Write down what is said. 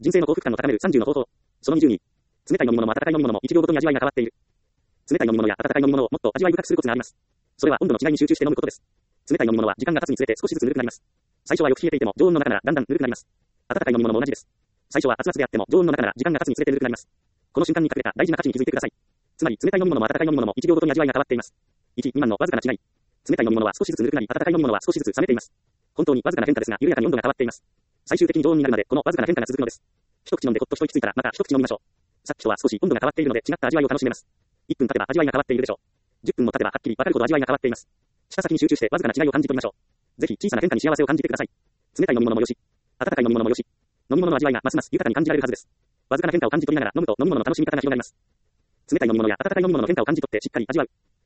人生の幸福感を高める30の方法。その22。冷たい飲み物も温かい飲み物も1秒ごとに味わいが変わっている。冷たい飲み物や温かい飲み物をもっと味わい深くするコツがあります。それは温度の違いに集中して飲むことです。冷たい飲み物は時間が経つにつれて少しずつぬるくなります。最初はよく冷えていても常温の中ならだんだんぬるくなります。温かい飲み物も同じです。最初は熱々であっても常温の中なら時間が経つにつれてぬるくなります。この瞬間に隠れた大事な価値に気づいてください。つまり冷たい飲み物も温かい飲み物も1秒ごとに味わいが変わっています。1、未満のわずかな違い。冷たい飲み物は少しずつぬるくなり、温かい飲み物は少しずつ冷めています。本当にわずかな変化ですが、緩やかに温度が変わっています。最終的に常温になるまでこのわずかな変化が続くのです。一口飲んでほっと一息ついたらまた一口飲みましょう。さっきとは少し温度が変わっているので違った味わいを楽しめます。1分経てば味わいが変わっているでしょう。10分も経てばはっきり分かるほど味わいが変わっています。舌先に集中してわずかな違いを感じ取りましょう。ぜひ小さな変化に幸せを感じてください。冷たい飲み物もよし、温かい飲み物もよし、飲み物の味わいがますます豊かに感じられるはずです。わずかな変化を感じ取りながら飲むと飲み物の楽しみ方が広がります。冷たい飲み物や温かい飲み物の変化を感じ取ってしっかり味わう。